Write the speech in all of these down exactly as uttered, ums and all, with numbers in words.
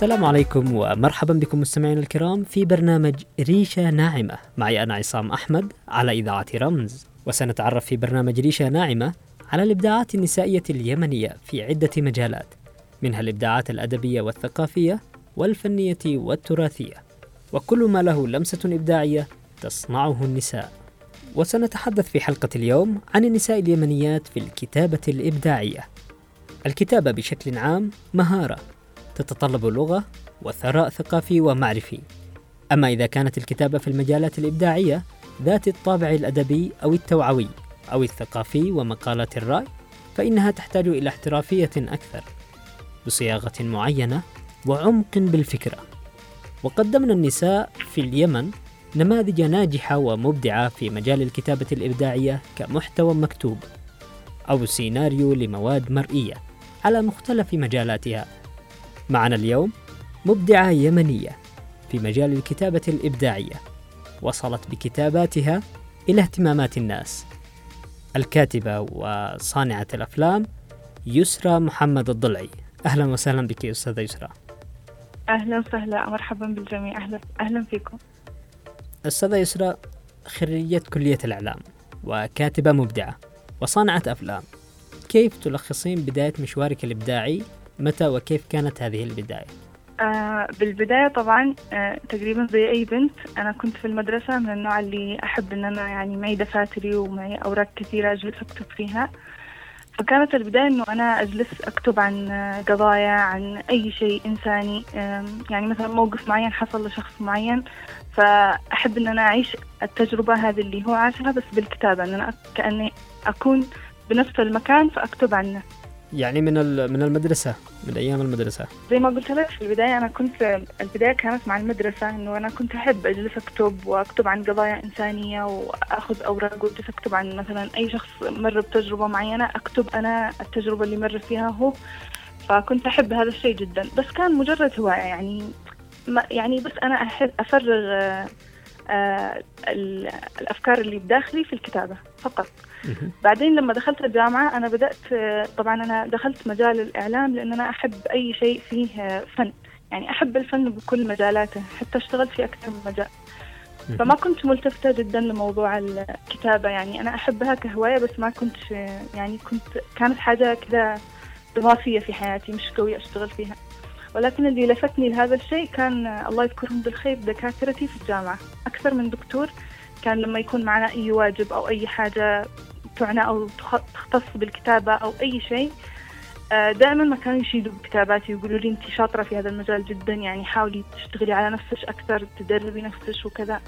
السلام عليكم ومرحبا بكم مستمعينا الكرام في برنامج ريشة ناعمة. معي أنا عصام أحمد على إذاعة رمز، وسنتعرف في برنامج ريشة ناعمة على الإبداعات النسائية اليمنية في عدة مجالات، منها الإبداعات الأدبية والثقافية والفنية والتراثية، وكل ما له لمسة إبداعية تصنعه النساء. وسنتحدث في حلقة اليوم عن النساء اليمنيات في الكتابة الإبداعية. الكتابة بشكل عام مهارة تتطلب لغة وثراء ثقافي ومعرفي، أما إذا كانت الكتابة في المجالات الإبداعية ذات الطابع الأدبي أو التوعوي أو الثقافي ومقالات الرأي، فإنها تحتاج إلى احترافية أكثر بصياغة معينة وعمق بالفكرة. وقدمنا النساء في اليمن نماذج ناجحة ومبدعة في مجال الكتابة الإبداعية كمحتوى مكتوب أو سيناريو لمواد مرئية على مختلف مجالاتها. معنا اليوم مبدعة يمنية في مجال الكتابة الإبداعية وصلت بكتاباتها إلى اهتمامات الناس، الكاتبة وصانعة الأفلام يسرى محمد الضلعي. أهلا وسهلا بك أستاذة يسرى. أهلا وسهلا، مرحبا بالجميع. أهلا أهلا فيكم. أستاذة يسرى خريجة كلية الإعلام وكاتبة مبدعة وصانعة أفلام، كيف تلخصين بداية مشوارك الإبداعي؟ متى وكيف كانت هذه البداية؟ آه بالبداية طبعا آه تقريبا زي أي بنت، أنا كنت في المدرسة من النوع اللي أحب أن أنا يعني معي دفاتري ومعي أوراق كثيرة أجلس أكتب فيها. فكانت البداية أنه أنا أجلس أكتب عن قضايا، عن أي شيء إنساني، آه يعني مثلا موقف معين حصل لشخص معين، فأحب أن أنا أعيش التجربة هذه اللي هو عاشها بس بالكتابة، أن أنا كأني أكون بنفس المكان فأكتب عنه. يعني من من المدرسة، من أيام المدرسة. زي ما قلت لك في البداية، أنا كنت البداية كانت مع المدرسة، إنه أنا كنت أحب أجلس أكتب وأكتب عن قضايا إنسانية وأخذ أوراق وأجلس أكتب عن مثلا أي شخص مر بتجربة معينة، أكتب أنا التجربة اللي مر فيها هو. فكنت أحب هذا الشيء جدا، بس كان مجرد هواية يعني ما يعني بس أنا أحب أفرغ آه آه الأفكار اللي بداخلي في الكتابة فقط. بعدين لما دخلت الجامعة أنا بدأت، طبعا أنا دخلت مجال الإعلام لأن أنا أحب أي شيء فيه فن، يعني أحب الفن بكل مجالاته، حتى اشتغلت في أكثر من مجال. فما كنت ملتفتة جدا لموضوع الكتابة، يعني أنا أحبها كهواية بس ما كنت يعني كنت كانت حاجة كذا إضافية في حياتي، مش قوية أشتغل فيها. ولكن اللي لفتني لهذا الشيء كان الله يذكرهم بالخير دكاترتي في الجامعة، أكثر من دكتور كان لما يكون معنا أي واجب أو أي حاجة تعنى أو تختص بالكتابة أو أي شيء، دائما ما كانوا يشيدوا بكتاباتي ويقولوا لي أنت شاطرة في هذا المجال جدا، يعني حاولي تشتغلي على نفسك أكثر، تدربي نفسك وكذا.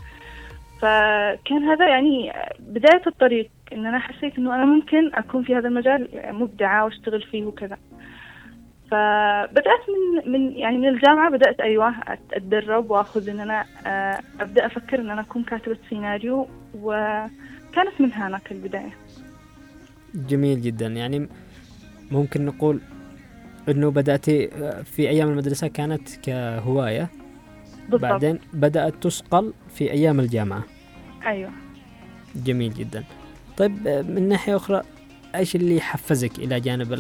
فكان هذا يعني بداية الطريق، إن أنا حسيت إنه أنا ممكن أكون في هذا المجال مبدعة واشتغل فيه وكذا. فبدأت من من يعني من الجامعة بدأت أيوة أتدرب وأخذ إن أنا أبدأ أفكر إن أنا أكون كاتبة سيناريو، وكانت من هناك البداية. جميل جدا. يعني ممكن نقول إنه بدأت في أيام المدرسة كانت كهواية، بالضبط. بعدين بدأت تصقل في أيام الجامعة. أيوة. جميل جدا. طيب من ناحية أخرى، إيش اللي حفزك إلى جانب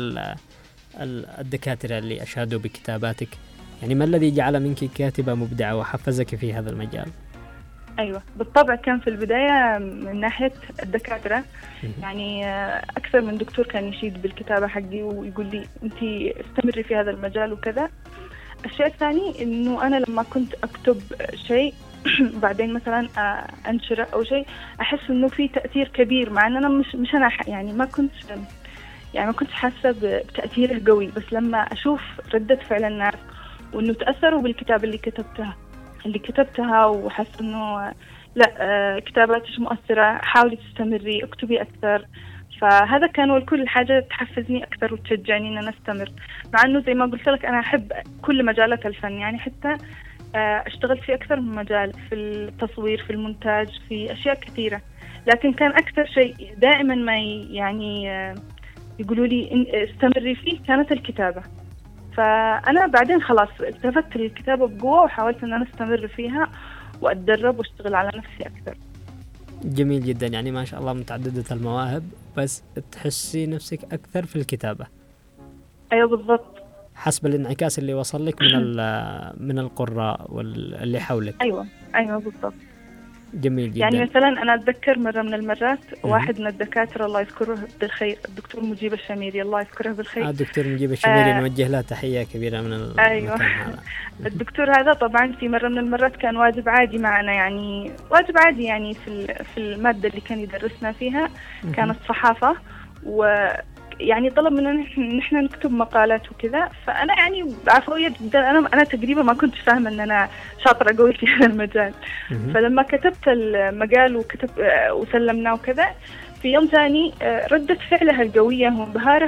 الدكاترة اللي أشادوا بكتاباتك؟ يعني ما الذي جعل منك كاتبة مبدعة وحفزك في هذا المجال؟ أيوة بالطبع، كان في البداية من ناحية الدكاترة، يعني أكثر من دكتور كان يشيد بالكتابة حقي ويقول لي أنت استمري في هذا المجال وكذا. الشيء الثاني إنه أنا لما كنت أكتب شيء بعدين مثلا أنشره أو شيء، أحس إنه في تأثير كبير، مع أن أنا مش مش أنا يعني ما كنت يعني ما كنت حاسة بتأثيره قوي، بس لما أشوف ردة فعل الناس وإنه تأثروا بالكتاب اللي كتبتها اللي كتبتها وحس إنه لا كتاباتك مؤثرة، حاولي تستمري، اكتبي أكثر. فهذا كان كل حاجة تحفزني أكثر وتشجعني إن أنا أستمر، مع إنه زي ما قلت لك أنا أحب كل مجالات الفن، يعني حتى اشتغلت في أكثر من مجال، في التصوير، في المونتاج، في أشياء كثيرة. لكن كان أكثر شيء دائما ما يعني يقولوا لي استمري فيه كانت الكتابة. فأنا بعدين خلاص التفت للكتابة بقوة وحاولت أن أنا استمر فيها وأتدرب واشتغل على نفسي أكثر. جميل جدا. يعني ما شاء الله متعددة المواهب، بس تحسي نفسك أكثر في الكتابة. أيوة بالضبط. حسب الانعكاس اللي وصل لك من من القراء واللي حولك. أيوة أيوة بالضبط. جميل جدا. يعني مثلا أنا أتذكر مرة من المرات واحد من الدكاترة الله يذكره بالخير، الدكتور مجيب الشميري الله يذكره بالخير. آه الدكتور مجيب الشميري آه نوجه له تحية كبيرة من المكان أيوة. هذا. الدكتور هذا طبعا في مرة من المرات كان واجب عادي معنا، يعني واجب عادي يعني في في المادة اللي كان يدرسنا فيها كانت صحافة، و يعني طلب مننا نحن نكتب مقالات وكذا. فأنا يعني عفوية جدا، أنا أنا تقريبا ما كنت فاهمة إن أنا شاطرة قوي في هذا المجال. فلما كتبت المقال وكتب وسلمناه وكذا، في يوم ثاني ردة فعلها القوية وانبهاره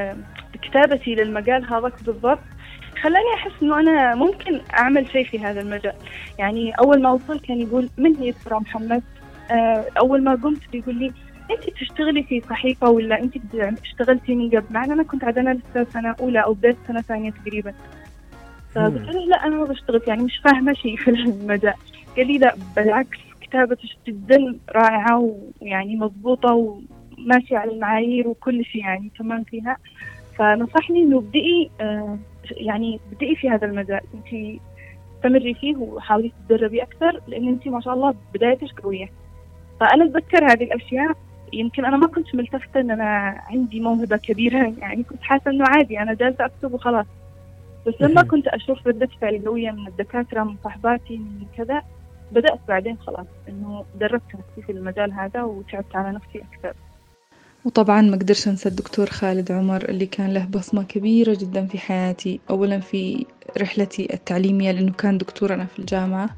بكتابتي للمقال هذا بالضبط خلاني أحس إنه أنا ممكن أعمل شيء في هذا المجال. يعني أول ما وصل كان يقول من هي ترى محمد، أول ما قمت بيقول لي أنت تشتغلي في صحيفة ولا أنت اشتغلتي من قبل؟ مع أنا كنت عادنا لسه سنة أولى أو بداية سنة ثانية تقريبا. فقلت له لا أنا ما بشتغل، يعني مش فاهمة شيء في المجال. قال لي لا بالعكس كتابتك جدا رائعة ويعني مضبوطة وماشية على المعايير وكل شيء يعني تمام فيها. فنصحني إنه بدئي آه يعني بدئي في هذا المجال، أنت استمري فيه وحاولي تتدربي أكثر لأن أنت ما شاء الله بدايتك قوية. فأنا أتذكر هذه الأشياء، يمكن أنا ما كنت ملتفتة أن أنا عندي موهبة كبيرة، يعني كنت حاسة أنه عادي أنا جالسة أكتب وخلاص. بس لما كنت أشوف ردة فعل قوية من الدكاترة من صحباتي من كذا، بدأت بعدين خلاص إنه دربت نفسي في المجال هذا وتعبت على نفسي أكثر. وطبعا ما قدرش أنسى الدكتور خالد عمر اللي كان له بصمة كبيرة جدا في حياتي، أولا في رحلتي التعليمية لأنه كان دكتورنا في الجامعة،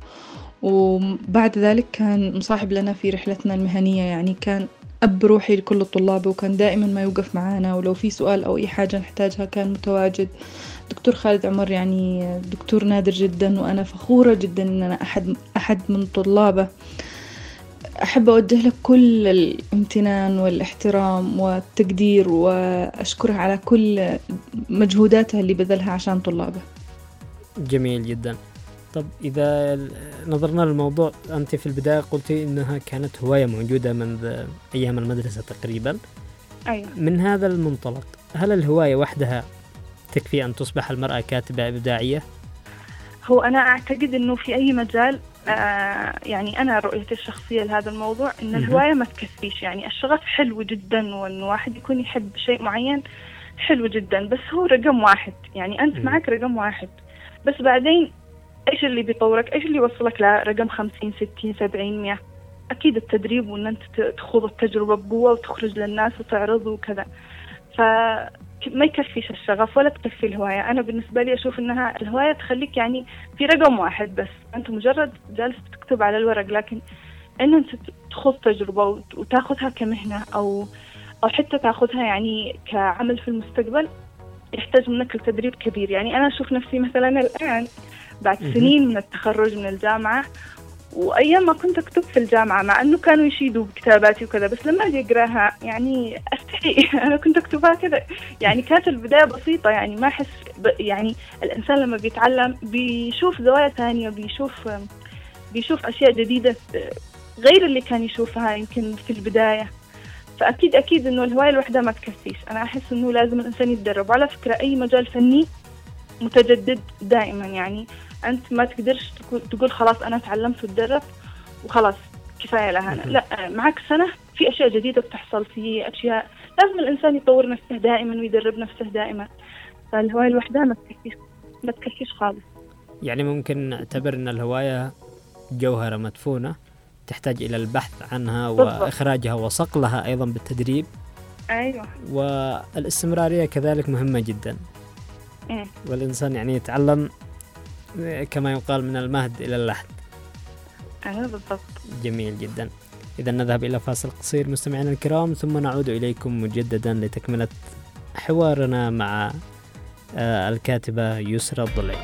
وبعد ذلك كان مصاحب لنا في رحلتنا المهنية، يعني كان أب روحي لكل الطلاب وكان دائما ما يوقف معنا، ولو في سؤال أو أي حاجة نحتاجها كان متواجد. دكتور خالد عمر يعني دكتور نادر جدا، وأنا فخورة جدا أن أنا أحد, أحد من طلابه. أحب أوجه لك كل الامتنان والاحترام والتقدير، وأشكرها على كل مجهوداتها اللي بذلها عشان طلابه. جميل جدا. طب إذا نظرنا للموضوع، أنت في البداية قلتي إنها كانت هواية موجودة منذ أيام المدرسة تقريبا. أيوة. من هذا المنطلق، هل الهواية وحدها تكفي أن تصبح المرأة كاتبة إبداعية؟ هو أنا أعتقد إنه في أي مجال آه يعني أنا رؤيتي الشخصية لهذا الموضوع إن الهواية ما تكفيش. يعني الشغف حلو جدا، وإنه واحد يكون يحب شيء معين حلو جدا، بس هو رقم واحد. يعني أنت م- معك رقم واحد، بس بعدين إيش اللي بيطورك؟ إيش اللي يوصلك لرقم خمسين ستين سبعين مية؟ أكيد التدريب وإن أنت تخوض التجربة بقوة وتخرج للناس وتعرض وكذا. فما يكفيش الشغف ولا تكفي الهواية. أنا بالنسبة لي أشوف إنها الهواية تخليك يعني في رقم واحد بس، أنت مجرد جالس تكتب على الورق، لكن إن أنت تخوض تجربة وتأخذها كمهنة أو أو حتى تأخذها يعني كعمل في المستقبل يحتاج منك التدريب كبير. يعني أنا أشوف نفسي مثلا الآن بعد سنين من التخرج من الجامعة، وأيام ما كنت أكتب في الجامعة مع أنه كانوا يشيدوا بكتاباتي وكذا، بس لما أجي أقراها يعني أستحي أنا كنت أكتبها كذا. يعني كانت البداية بسيطة، يعني ما أحس يعني الإنسان لما بيتعلم بيشوف زوايا ثانية، بيشوف بيشوف أشياء جديدة غير اللي كان يشوفها يمكن في البداية. فأكيد أكيد إنه الهواية الوحدة ما تكفيش. أنا أحس إنه لازم الإنسان يتدرب. وعلى فكرة أي مجال فني متجدد دائما، يعني أنت ما تقدرش تقول خلاص أنا تعلمت وتدربت وخلاص كفاية لها. لا، معك سنة في أشياء جديدة بتحصل، في أشياء لازم الإنسان يطور نفسه دائما ويدرب نفسه دائما. فالهواية الوحدة ما تكفيش ما تكفيش خالص. يعني ممكن نعتبر أن الهواية جوهرة مدفونة تحتاج إلى البحث عنها بالضبط. وإخراجها وصقلها أيضا بالتدريب. أيوة. والاستمرارية كذلك مهمة جدا. إيه؟ والإنسان يعني يتعلم كما يقال من المهد إلى اللحد. أيوة بالضبط. جميل جدا. إذا نذهب إلى فاصل قصير مستمعينا الكرام، ثم نعود إليكم مجددا لتكملة حوارنا مع الكاتبة يسرى الضلعي.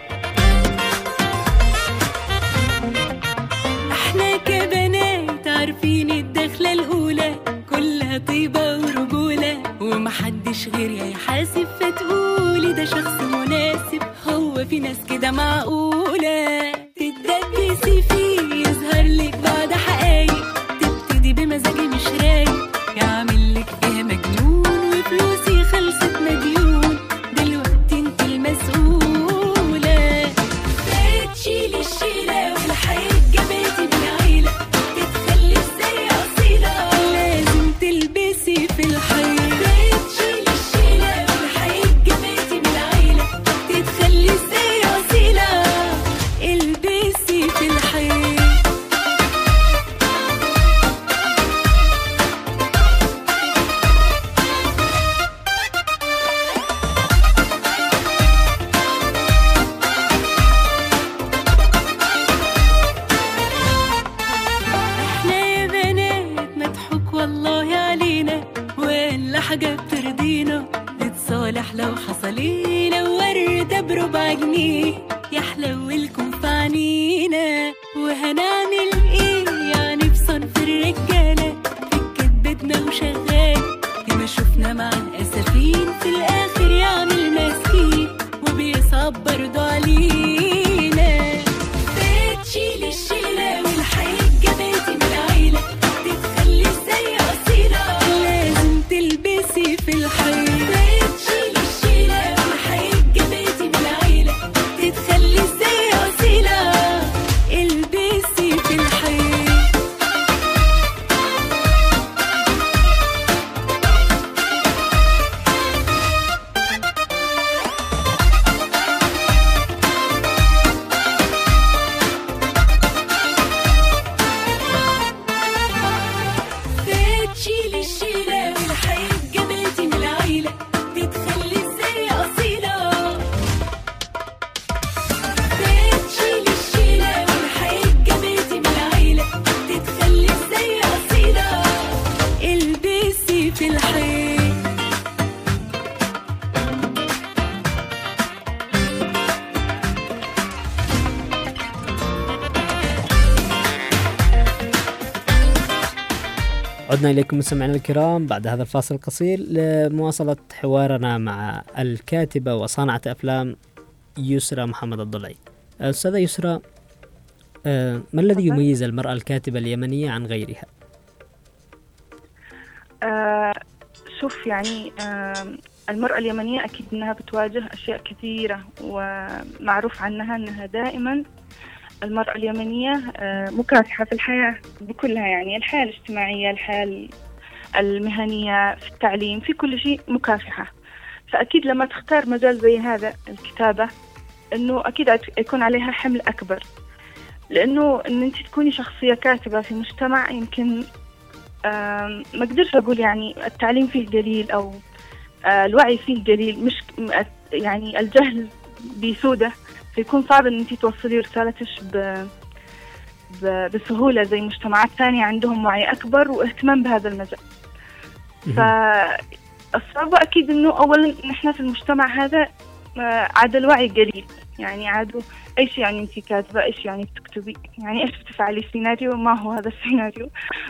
احنا كبنات عارفين الدخلة الأولى كلها طيبة ورجولة، ومحدش غير يحاسب فتقولي ده شخص مناسب. هو في ناس كده معقولة تتدبسي فيه يظهر لك بعد حقايق، تبتدي بمزاجي مش رايق يعمل لك فيها مجنون، وفلوسي خلصت مديون. دلوقتي انت حاجة بترضينا، نتصالح لو حصل ايه، لو وردة بربع جنيه يحلو لكم في عنينا. وهنعمل ايه يعني بصنف الرجالة، فكت بيتنا وشغال، ياما شفنا مع الأسفين في الآخر يعمل مسكين وبيصعب برضو علينا. بتشيل الشيلة والحاجة بيتي من العيلة، تتخلي ازاي أصيلة، لازم تلبسي في الحيط. بتشيل الشيلة والحاجة بيتي من العيلة، تتخلي ازاي أصيلة، البسي في الحيط. بتشيل الشيلة والحاجة بيتي من العيلة، تتخلي ازاي أصيلة. بتشيل الشيلة والحاجة بيتي من العيلة، تتخلي ازاي أصيلة، البسي في الحيط. عدنا إليكم مستمعينا الكرام بعد هذا الفاصل القصير لمواصلة حوارنا مع الكاتبة وصانعة أفلام يسرى محمد الضلعي. أستاذة يسرى، آه، ما الذي يميز المرأة الكاتبة اليمنية عن غيرها؟ آه شوف يعني آه المرأة اليمنية أكيد أنها بتواجه أشياء كثيرة، ومعروف عنها أنها دائما المرأة اليمنية آه مكافحة في الحياة بكلها، يعني الحياة الاجتماعية، الحياة المهنية، في التعليم، في كل شيء مكافحة. فأكيد لما تختار مجال زي هذا الكتابة أنه أكيد يكون عليها حمل أكبر، لأنه أن أنت تكوني شخصية كاتبة في مجتمع يمكن ما أقدرش أقول يعني التعليم فيه قليل أو الوعي فيه قليل، مش يعني الجهل بيسوده، فيكون صعب أن أنت توصلي رسالتش ب... ب... بسهولة زي مجتمعات ثانية عندهم وعي أكبر واهتمام بهذا المجال. فالصعوبة أكيد أنه أولا نحن في المجتمع هذا عاد الوعي قليل، يعني عادوا ايش يعني انت كاتبه، ايش يعني بتكتبي، يعني ايش بتفعلي سيناريو، ما هو هذا السيناريو.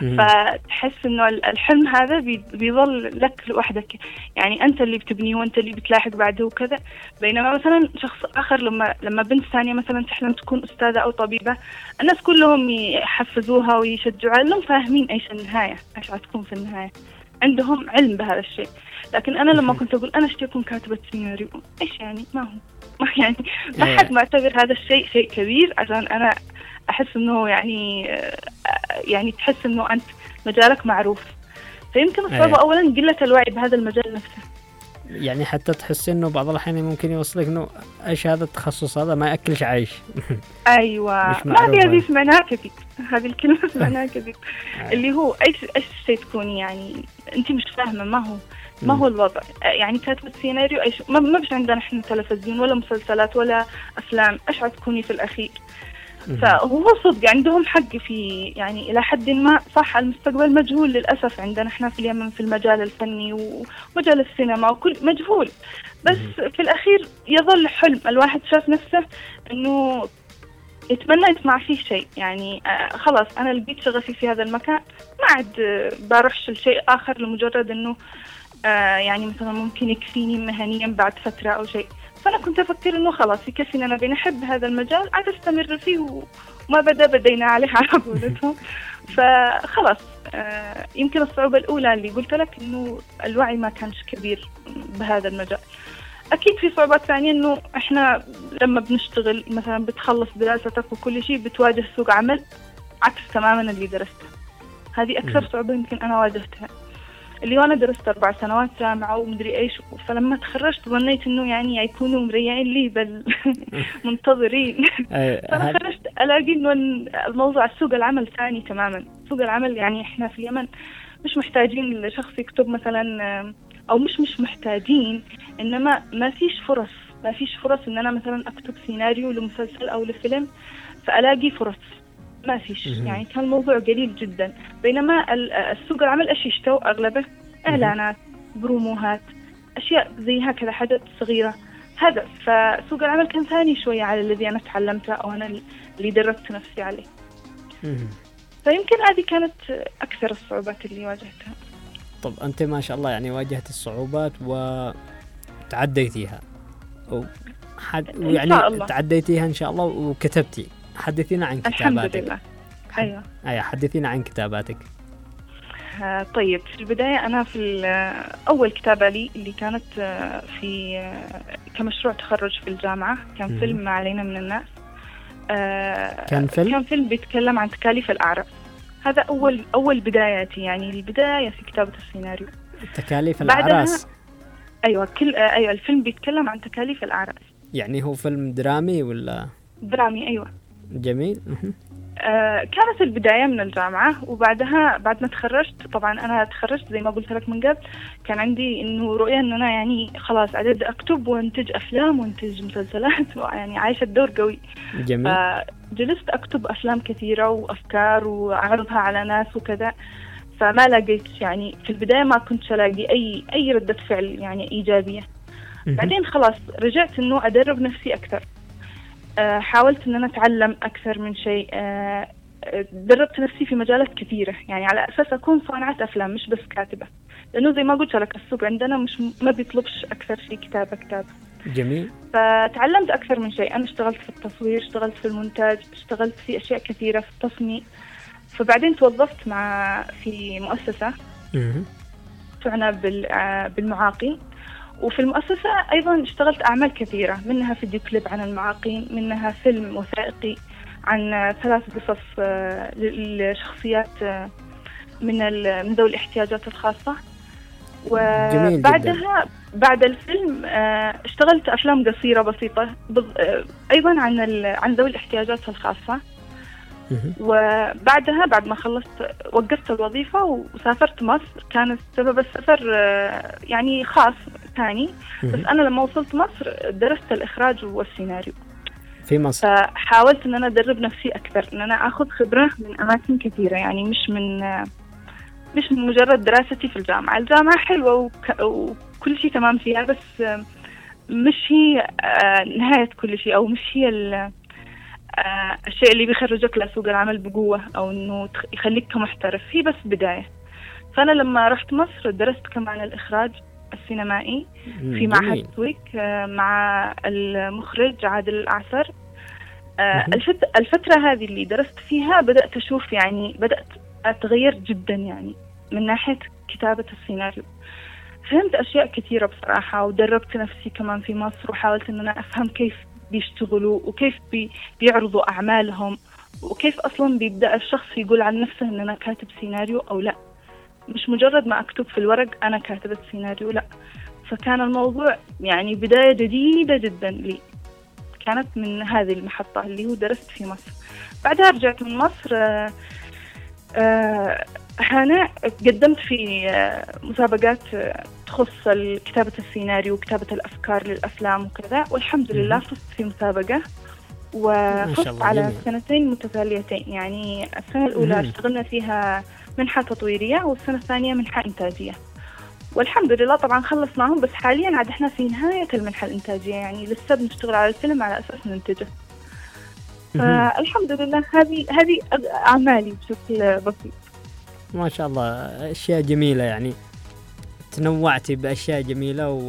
فتحس انه الحلم هذا بيظل لك لوحدك، يعني انت اللي بتبنيه وانت اللي بتلاحق بعده وكذا. بينما مثلا شخص اخر لما لما بنت ثانيه مثلا تحلم تكون استاذه او طبيبه، الناس كلهم يحفزوها ويشجعوها لانهم فاهمين ايش النهايه، ايش هتكون في النهايه، عندهم علم بهذا الشيء. لكن انا لما كنت اقول انا اشتي اكون كاتبه سيناريو، ايش يعني، ما هو ما يعني ما حد معتبر هذا الشيء شيء كبير عشان انا احس انه يعني يعني تحس انه انت مجالك معروف. فيمكن الصعوبة اولا قلة الوعي بهذا المجال نفسه، يعني حتى تحس انه بعض الاحيان ممكن يوصلك انه ايش هذا التخصص هذا ما ياكلش عيش. ايوه ما هي هذه سمعناها كثير، هذه الكلمه سمعناها كثير اللي هو ايش ايش شيء تكوني يعني انت مش فاهمه ما هو ما هو الوضع، يعني كاتبة سيناريو ايش ما, ما بش عندنا احنا تلفزيون ولا مسلسلات ولا افلام، ايش هتكوني في الاخير. فهو صدق عندهم حق في يعني الى حد ما، صح المستقبل مجهول للاسف عندنا احنا في اليمن في المجال الفني ومجال السينما وكل مجهول، بس في الاخير يظل حلم الواحد شاف نفسه انه يتمنى يسمع فيه شيء، يعني آه خلاص انا لقيت شغفي في هذا المكان، ما عاد آه بروحش لشيء اخر لمجرد انه آه يعني مثلا ممكن يكفيني مهنيا بعد فترة أو شيء. فأنا كنت أفكر إنه خلاص يكفيني، أنا بنحب هذا المجال عاد أستمر فيه وما بدأ بدينا عليه على قولتهم. فخلاص آه يمكن الصعوبة الأولى اللي قلت لك إنه الوعي ما كانش كبير بهذا المجال. أكيد في صعوبات ثانية إنه إحنا لما بنشتغل مثلا بتخلص دراستك وكل شيء بتواجه سوق عمل عكس تماما اللي درسته. هذه أكثر صعوبة يمكن أنا واجهتها، اللي وانا درست أربع سنوات جامعة ومدري إيش، فلما تخرجت ظنيت إنه يعني يكونوا مريعين لي بل منتظرين. فأنا خرجت ألاقي إنه الموضوع سوق العمل ثاني تماما. سوق العمل يعني إحنا في اليمن مش محتاجين لشخص يكتب مثلا، أو مش مش محتاجين، إنما ما فيش فرص ما فيش فرص إن أنا مثلا أكتب سيناريو لمسلسل أو لفيلم فألاقي فرص، ما فيش، يعني كان الموضوع قليل جدا. بينما السوق العمل ايش يشتوا اغلبه اعلانات، بروموهات، أشياء زي هكذا، حاجات صغيرة. هذا فسوق العمل كان ثاني شوية على الذي أنا تعلمته أو أنا اللي دربت نفسي عليه. فيمكن هذه كانت أكثر الصعوبات اللي واجهتها. طب أنت ما شاء الله يعني واجهت الصعوبات وتعديتيها وحد... يعني تعديتيها إن شاء الله وكتبتي. حدثينا عن كتاباتك. الحمد لله. أيوة. أيوة حدثينا عن كتاباتك. آه طيب، في البداية أنا في أول كتابة لي اللي كانت في كمشروع تخرج في الجامعة كان م- فيلم ما علينا من الناس. آه كان فيلم؟ كان فيلم بيتكلم عن تكاليف الأعراس. هذا أول أول بداياتي، يعني البداية في كتابة السيناريو. تكاليف الأعراس. أيوة كل آه أيوة الفيلم بيتكلم عن تكاليف الأعراس. يعني هو فيلم درامي ولا؟ درامي أيوة. جميل. آه كانت البداية من الجامعة، وبعدها بعد ما تخرجت، طبعا أنا تخرجت زي ما قلت لك من قبل، كان عندي إنه رؤية إن أنا يعني خلاص أعدد أكتب وانتج أفلام وانتج مسلسلات، يعني عايشة الدور قوي. جميل. فجلست أكتب أفلام كثيرة وأفكار وأعرضها على ناس وكذا، فما لقيت يعني في البداية ما كنت ألاقي أي أي ردة فعل يعني إيجابية. بعدين خلاص رجعت إنه أدرب نفسي أكثر. أه حاولت أن أنا أتعلم أكثر من شيء. أه دربت نفسي في مجالات كثيرة، يعني على أساس أكون صانعة أفلام مش بس كاتبة، لأنه زي ما قلت لك السوق عندنا مش ما بيطلبش أكثر شيء كتابة كتابة. جميل. فتعلمت أكثر من شيء. أنا اشتغلت في التصوير، اشتغلت في المونتاج، اشتغلت في أشياء كثيرة في التصميم. فبعدين توظفت مع في مؤسسة تعنى بالمعاقين، وفي المؤسسة أيضاً اشتغلت أعمال كثيرة، منها فيديو كليب عن المعاقين، منها فيلم وثائقي عن ثلاث قصص للشخصيات من من ذوي الاحتياجات الخاصة. وبعدها بعد الفيلم اشتغلت أفلام قصيرة بسيطة أيضاً عن عن ذوي الاحتياجات الخاصة. وبعدها بعد ما خلصت وقفت الوظيفة وسافرت مصر. كان سبب السفر يعني خاص ثاني، بس أنا لما وصلت مصر درست الإخراج والسيناريو في مصر. فحاولت أن أنا أدرب نفسي أكثر، أن أنا أخذ خبرة من أماكن كثيرة، يعني مش من مش من مجرد دراستي في الجامعة. الجامعة حلوة وك... وكل شيء تمام فيها، بس مش هي نهاية كل شيء، أو مش هي ال... الشيء اللي بيخرجك لسوق العمل بقوة، أو إنه يخليك كمحترف. هي بس بداية. فأنا لما رحت مصر درست كمان الإخراج السينمائي في معهد سويك مع المخرج عادل الأعسر. الفترة هذه اللي درست فيها بدأت أشوف يعني بدأت أتغير جدا، يعني من ناحية كتابة السيناريو. فهمت أشياء كثيرة بصراحة، ودربت نفسي كمان في مصر، وحاولت أن أنا أفهم كيف بيشتغلوا وكيف بي بيعرضوا أعمالهم، وكيف أصلا بيبدأ الشخص يقول عن نفسه أن أنا كاتب سيناريو أو لا، مش مجرد ما أكتب في الورق أنا كاتبة سيناريو، لا. فكان الموضوع يعني بداية جديدة جدا لي، كانت من هذه المحطة اللي هو درست في مصر. بعدها رجعت من مصر. آآ آآ هنا قدمت في مسابقات تخص كتابة السيناريو وكتابة الأفكار للأفلام وكذا، والحمد لله فزت في مسابقة وفزت على جميل. سنتين متتاليتين. يعني السنة الأولى اشتغلنا فيها منحة تطويرية، والسنة الثانية منحة إنتاجية، والحمد لله طبعا خلصناهم. بس حاليا عاد احنا في نهاية المنحة الإنتاجية، يعني لسه بنشتغل على الفيلم على أساس ننتجه. فالحمد لله هذه هذه أعمالي بشكل بسيط. ما شاء الله، أشياء جميلة، يعني تنوعتي بأشياء جميلة و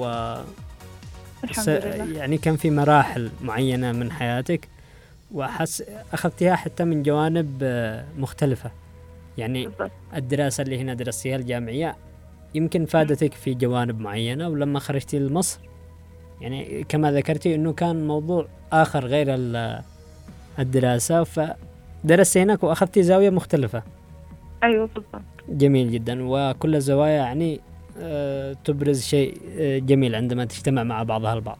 الحمد لله. يعني كان في مراحل معينة من حياتك وأحس أخذتها حتى من جوانب مختلفة، يعني بالضبط. الدراسة اللي هنا درستيها الجامعية يمكن فادتك في جوانب معينة، ولما خرجتي لمصر يعني كما ذكرتي أنه كان موضوع آخر غير الدراسة، فدرستي هناك وأخذتي زاوية مختلفة. أيوة بالضبط. جميل جدا، وكل الزوايا يعني أه تبرز شيء أه جميل عندما تجتمع مع بعضها البعض.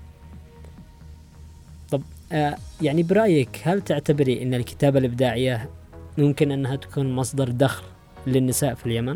طب أه يعني برأيك هل تعتبري أن الكتابة الإبداعية ممكن أنها تكون مصدر دخل للنساء في اليمن؟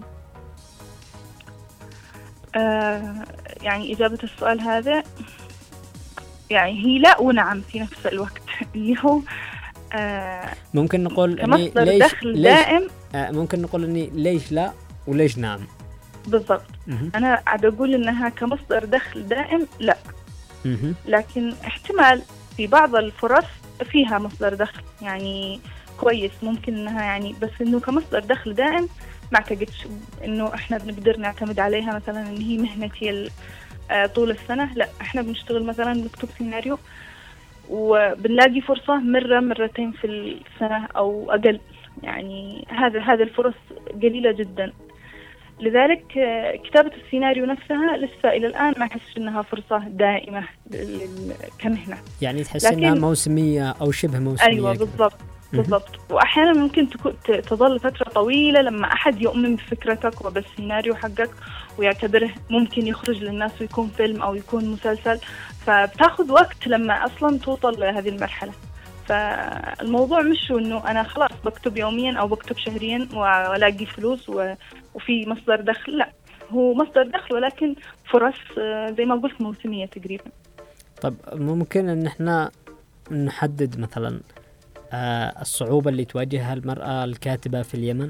أه يعني إجابة السؤال هذا يعني هي لا ونعم في نفس الوقت، اللي هو أه ممكن نقول مصدر ليش دخل ليش دائم. أه ممكن نقول أني ليش لا وليش نعم. بالضبط. مهم. أنا قاعد أقول إنها كمصدر دخل دائم لا، مهم. لكن احتمال في بعض الفرص فيها مصدر دخل يعني كويس ممكن إنها يعني، بس إنه كمصدر دخل دائم ما أعتقدش إنه إحنا بنقدر نعتمد عليها مثلا إن هي مهنتي طول السنة. لا، إحنا بنشتغل مثلا نكتب سيناريو وبنلاقي فرصة مرة مرتين في السنة أو أقل، يعني هذا هذا الفرص قليلة جدا. لذلك كتابة السيناريو نفسها لسه إلى الآن ما أحس إنها فرصة دائمة كمهنة، يعني تحس إنها موسمية أو شبه موسمية. أيوة بالضبط بالضبط. وأحيانا ممكن تكون تظل فترة طويلة لما أحد يؤمن بفكرتك وبالسيناريو حقك ويعتبره ممكن يخرج للناس ويكون فيلم أو يكون مسلسل، فبتاخذ وقت لما أصلا توصل لهذه المرحلة. فالموضوع مش إنه أنا خلاص بكتب يوميا أو بكتب شهريا وألاقي فلوس وفي مصدر دخل، لا، هو مصدر دخل ولكن فرص زي ما قلت موسمية تقريبا. طب ممكن إن إحنا نحدد مثلا آه الصعوبة اللي تواجهها المرأة الكاتبة في اليمن؟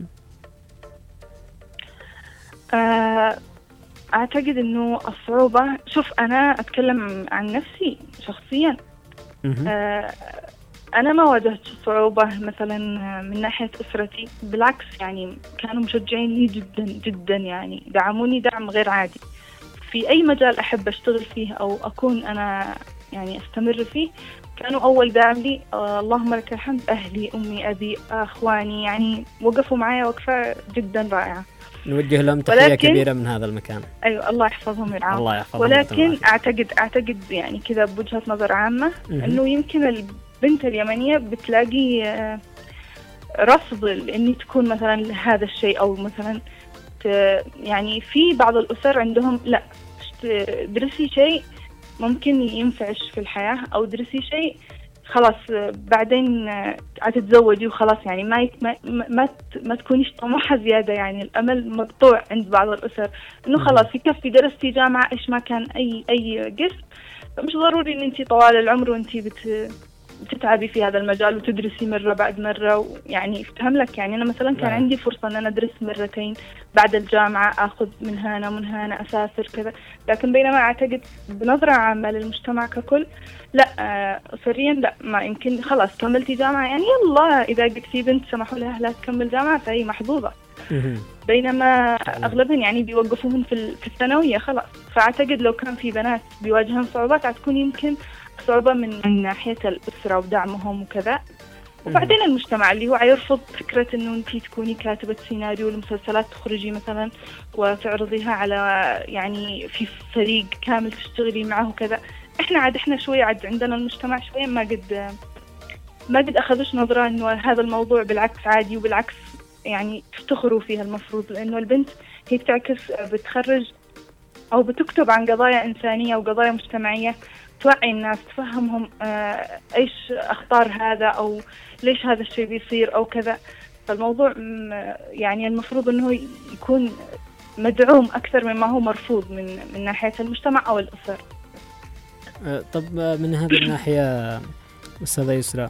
آه أعتقد إنه الصعوبة، شوف أنا أتكلم عن نفسي شخصيا، آه أنا ما واجهت صعوبة مثلا من ناحية أسرتي، بالعكس يعني كانوا مشجعيني جدا جدا، يعني دعموني دعم غير عادي في أي مجال أحب أشتغل فيه أو أكون أنا يعني أستمر فيه. كانوا أول دعم لي آه اللهم لك الحمد أهلي، أمي، أبي، أخواني، يعني وقفوا معايا وقفة جدا رائعة. نوجه لهم تحية كبيرة من هذا المكان. أيوة الله يحفظهم ويرعاهم. الله يحفظهم. ولكن أعتقد أعتقد يعني كذا بوجهة نظر عامة إنه يمكن البنت اليمنية بتلاقي آه رفض إني تكون مثلا هذا الشيء، أو مثلا يعني في بعض الأسر عندهم لا درسي شيء ممكن ينفعش في الحياة، أو درسي شيء خلاص بعدين هتتزوجي وخلاص، يعني ما يك ما ما, ما تكونيش طموحة زيادة، يعني الأمل مقطوع عند بعض الأسر إنه خلاص يكفي درستي جامعة إيش ما كان أي أي قسم، فمش ضروري إن أنتي طوال العمر وأنتي بت بتتعبي في هذا المجال وتدرسي مرة بعد مرة، يعني افتهم لك. يعني أنا مثلا كان عندي فرصة أن أنا أدرس مرتين بعد الجامعة، أخذ من هنا ومن هنا، أسافر كذا، لكن بينما أعتقد بنظرة عامة للمجتمع ككل لا، أسريا لا، ما يمكن خلاص كملتي جامعة يعني يلا، إذا قلت في بنت سمحوا لها لا تكمل جامعة فهي محظوظة، بينما أغلبهم يعني بيوقفوهم في في الثانوية خلاص. فأعتقد لو كان في بنات بيواجهن صعوبات هتكون يمكن صعوبة من من ناحية الأسرة ودعمهم وكذا، وبعدين المجتمع اللي هو يرفض فكرة إنه أنتي تكوني كاتبة سيناريو لمسلسلات تخرجي مثلا وتعرضيها على يعني في فريق كامل تشتغلي معه وكذا. إحنا عاد إحنا شوية عاد عندنا المجتمع شوية ما قد ما قد أخذش نظرة إنه هذا الموضوع بالعكس عادي، وبالعكس يعني تفتخروا فيها المفروض، لأنه البنت هي بتعكس بتخرج أو بتكتب عن قضايا إنسانية وقضايا مجتمعية، توعي الناس، تفهمهم آه إيش أخطار هذا أو ليش هذا الشيء بيصير أو كذا. فالموضوع يعني المفروض أنه يكون مدعوم أكثر مما هو مرفوض من من ناحية المجتمع أو الأسر. آه طب من هذه الناحية أستاذة يسرى،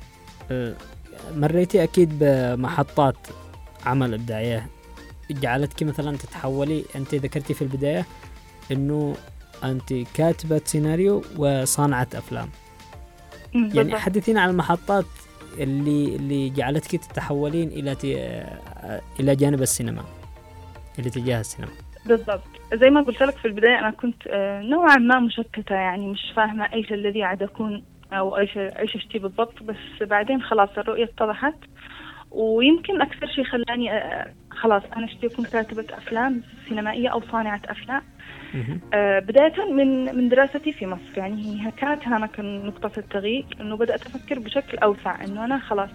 آه مريتي أكيد بمحطات عمل إبداعية جعلتك مثلا تتحولي، أنت ذكرتي في البداية أنه أنت كاتبة سيناريو وصانعة أفلام، يعني حدثينا عن المحطات اللي اللي جعلتك تتحولين إلى إلى جانب السينما، إلى تجاه السينما. بالضبط زي ما قلت لك في البداية، أنا كنت نوعا ما مشتتة، يعني مش فاهمة إيش الذي عاد أكون أو إيش إيش أشتي بالضبط، بس بعدين خلاص الرؤية اتضحت. ويمكن أكثر شيء خلاني خلاص أنا أشتي أكون كاتبة أفلام سينمائية أو صانعة أفلام آه بداية من من دراستي في مصر، يعني هي كانت هنا كان نقطة التغيير، إنه بدأت أفكر بشكل أوسع إنه أنا خلاص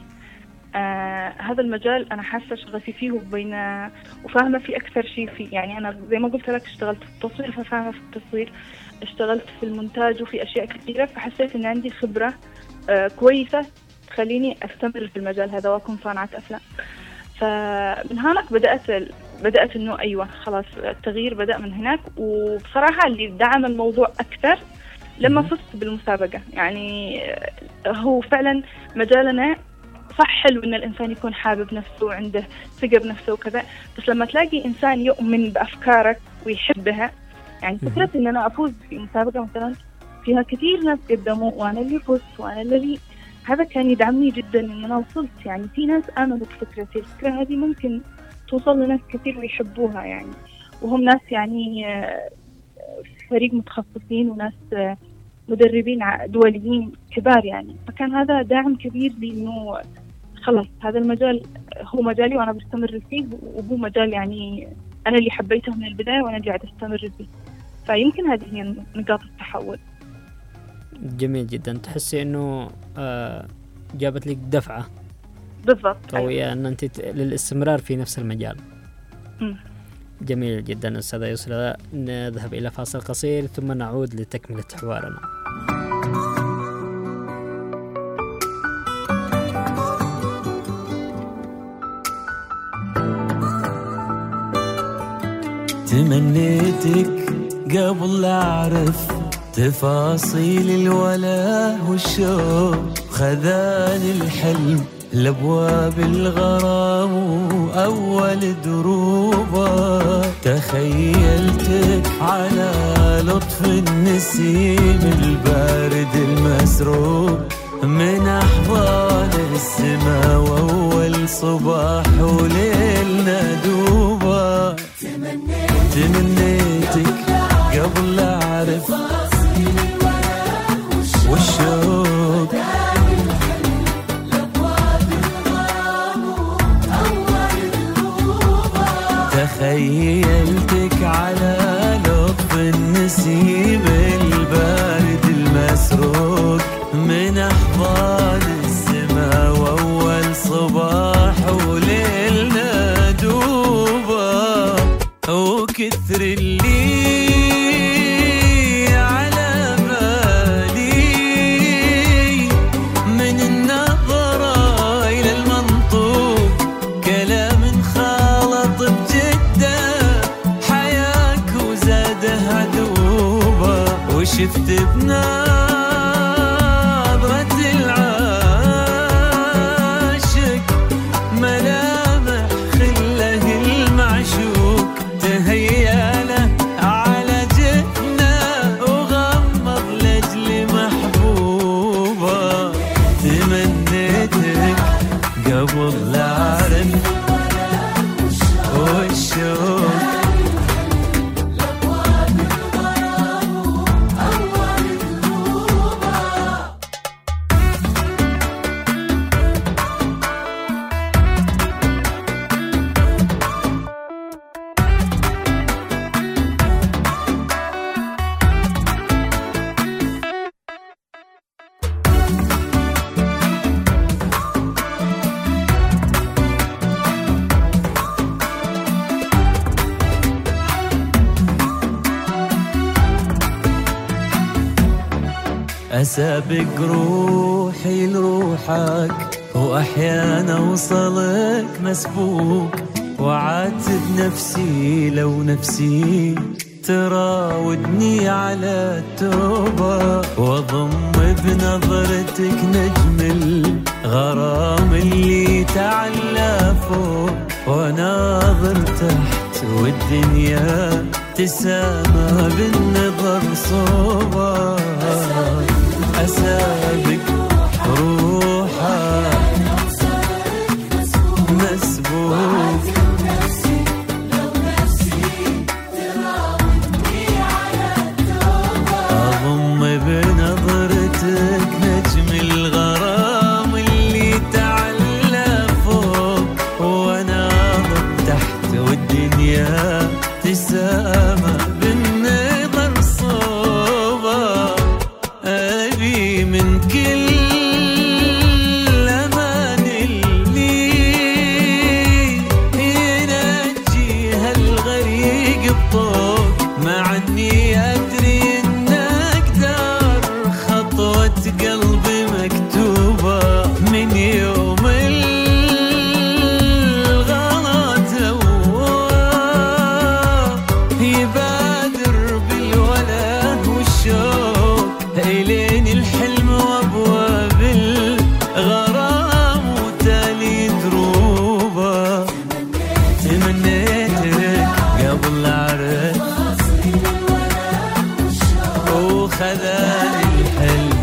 آه هذا المجال أنا حاسة شغفي فيه وبين وفاهمة فيه أكثر شيء فيه. يعني أنا زي ما قلت لك اشتغلت في التصوير ففاهمة في التصوير، اشتغلت في المونتاج وفي أشياء كثيرة، فحسيت إن عندي خبرة آه كويسة تخليني أستمر في المجال هذا وأكون صانعة أفلام. فمن هناك بدأت بدأت إنه أيوة خلاص التغيير بدأ من هناك. وبصراحة اللي دعم الموضوع أكثر لما فزت بالمسابقة، يعني هو فعلا مجالنا صح حلو إن الإنسان يكون حابب نفسه وعنده ثقة بنفسه وكذا، بس لما تلاقي إنسان يؤمن بأفكارك ويحبها، يعني فكرة إن أنا أفوز في مسابقة مثلا فيها كثير ناس قدموا وأنا اللي فزت وأنا اللي، هذا كان يدعمني جدا إن أنا وصلت. يعني في ناس آمنوا بفكرتي، الفكرة هذه ممكن توصل لناس كثير ويحبوها يعني، وهم ناس يعني فريق متخصصين وناس مدربين دوليين كبار يعني. فكان هذا داعم كبير لي إنه خلاص هذا المجال هو مجالي وأنا بستمر فيه، وهو مجال يعني أنا اللي حبيته من البداية وأنا قاعدة أستمر فيه. فيمكن هذه هي نقاط التحول. جميل جدا. تحسي إنه آه جابت لك دفعة بالضبط قوية أيوة. أن أنت للاستمرار في نفس المجال. م. جميل جدا أستاذة يسرى. نذهب إلى فاصل قصير ثم نعود لتكملة حوارنا. تمنيتك قبل لا أعرف تفاصيل الولاء والشوق، خذاني الحلم لأبواب الغرام وأول دروبه، تخيلتك على لطف النسيم البارد المسروق من أحضان السماء وأول صباح وليلنا دوبه. تمنيتك قبل لا أعرف والشوق، تخيلتك على لطف النسيم البارد المسروق من أحضان السماء وأول صباح وليلنا دوبه، وكثر اللي على بالي من النظرة إلى المنطوق، كلام خالط بجدة حياك وزاده عدوبة، وشفت بنظرة العاشق ملامح خله المعشوق، تهياله على جفنه وغمض لأجل محبوبة. تمنيتك قبل لا أعرف والشوق، أسابق روحي لروحك وأحيانا أوصلك مسبوق، وعاتب نفسي لو نفسي تراودني على التوبة، وأضم بنظرتك نجم الغرام اللي تعلى فوق، وناظر تحت والدنيا تسامى بالنظر صوبة. أسابق روحك مسبوق، أضم بنظرتك نجم الغرام اللي تعلى فوق، وناظر تحت والدنيا تسامى بالنظر صوبة. أبي من كل أمان اللي ينجي هالغريق بطوق، مع أني أدري إن أقدر خطوة قلبي مكتوبة، من يوم الغلط أول تمنيتك قبل أعرف وخذاني الحلم.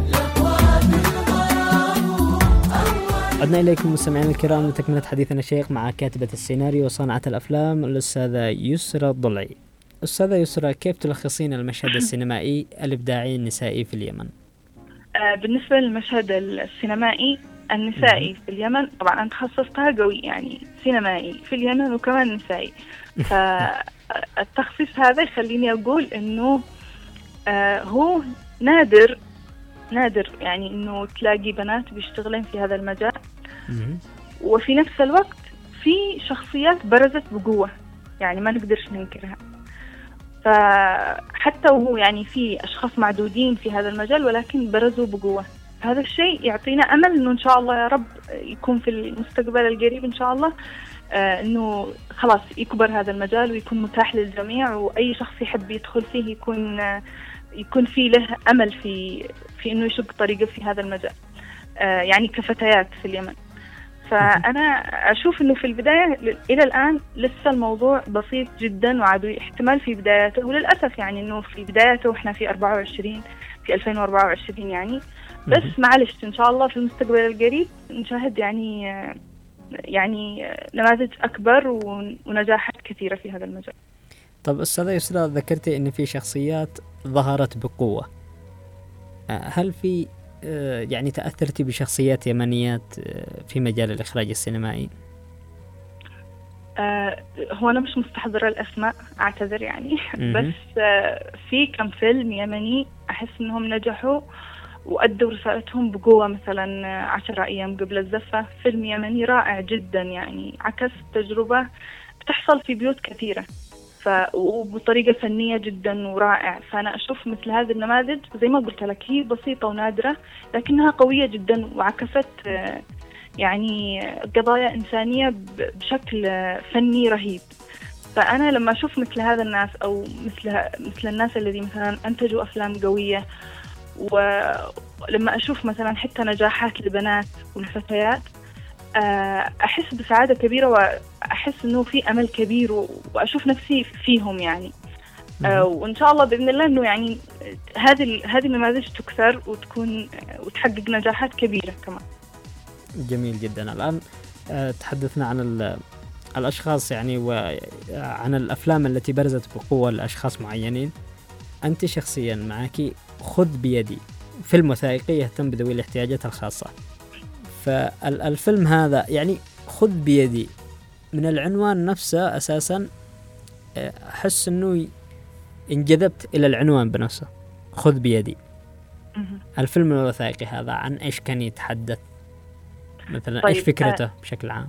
عدنا إليكم مستمعين الكرام لتكملة حديثنا الشيق مع كاتبة السيناريو وصانعة الأفلام الأستاذة يسرى الضلعي. أستاذة يسرى، كيف تلخصين المشهد السينمائي الإبداعي النسائي في اليمن؟ آه بالنسبة للمشهد السينمائي النسائي في اليمن، طبعا أنا تخصصتها قوي، يعني سينمائي في اليمن وكمان نسائي. فالتخصيص هذا يخليني أقول إنه آه هو نادر نادر يعني إنه تلاقي بنات بيشتغلين في هذا المجال، وفي نفس الوقت في شخصيات برزت بقوة، يعني ما نقدرش ننكرها. فحتى وهو يعني في أشخاص معدودين في هذا المجال ولكن برزوا بقوة. هذا الشيء يعطينا أمل إنه إن شاء الله يا رب يكون في المستقبل القريب إن شاء الله آه إنه خلاص يكبر هذا المجال ويكون متاح للجميع، وأي شخص يحب يدخل فيه يكون آه يكون فيه له أمل في في إنه يشق طريقه في هذا المجال، آه يعني كفتيات في اليمن. فأنا أشوف إنه في البداية إلى الآن لسه الموضوع بسيط جدا وعدوي احتمال في بداياته، وللأسف يعني إنه في بداياته وإحنا في أربعة وعشرين في ألفين وأربعة وعشرين يعني، بس معلش إن شاء الله في المستقبل القريب نشاهد يعني يعني نماذج أكبر ونجاحات كثيرة في هذا المجال. طب أستاذة يسرى، ذكرتي إن في شخصيات ظهرت بقوة، هل في يعني تأثرتي بشخصيات يمنيات في مجال الإخراج السينمائي؟ آه هو أنا مش مستحضرة الأسماء، أعتذر يعني. بس آه في كم فيلم يمني أحس إنهم نجحوا وأدوا رسالتهم بقوة، مثلا عشر أيام قبل الزفة، فيلم يمني رائع جدا، يعني عكس تجربة بتحصل في بيوت كثيرة ف... وبطريقة فنية جدا ورائع. فأنا أشوف مثل هذه النماذج زي ما قلت لك هي بسيطة ونادرة لكنها قوية جدا وعكست يعني قضايا إنسانية بشكل فني رهيب. فأنا لما أشوف مثل هذا الناس أو مثل مثل الناس الذي مثلا أنتجوا أفلام قوية، ولما أشوف مثلا حتى نجاحات للبنات والفتيات، أحس بسعادة كبيرة وأحس إنه في أمل كبير وأشوف نفسي فيهم يعني. وإن شاء الله بإذن الله إنه يعني هذه هذه النماذج تكثر وتكون وتحقق نجاحات كبيرة كمان. جميل جدا. الآن تحدثنا عن الأشخاص يعني وعن الأفلام التي برزت بقوة لأشخاص معينين. أنت شخصيا معك خذ بيدي، فيلم وثائقي يهتم بذوي الاحتياجات الخاصة. فالفيلم هذا يعني خذ بيدي من العنوان نفسه أساسا أحس أنه انجذبت إلى العنوان بنفسه، خذ بيدي. الفيلم الوثائقي هذا عن إيش كان يتحدث مثلا؟ طيب، إيش فكرته آه بشكل عام؟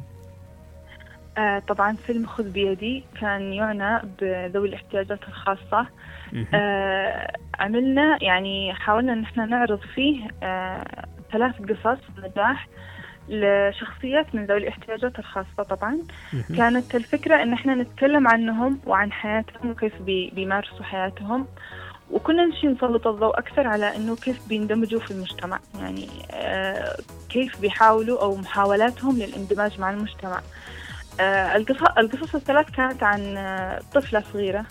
آه طبعا فيلم خذ بيدي كان يعنى بذوي الاحتياجات الخاصة. آه عملنا يعني حاولنا أن احنا نعرض فيه آه ثلاث قصص نجاح لشخصيات من ذوي الاحتياجات الخاصة. طبعا كانت الفكرة ان احنا نتكلم عنهم وعن حياتهم وكيف بي بيمارسوا حياتهم، وكنا نشي نسلط الضوء اكثر على انه كيف بيندمجوا في المجتمع، يعني آه كيف بيحاولوا او محاولاتهم للاندماج مع المجتمع. آه القصص الثلاث كانت عن آه طفلة صغيرة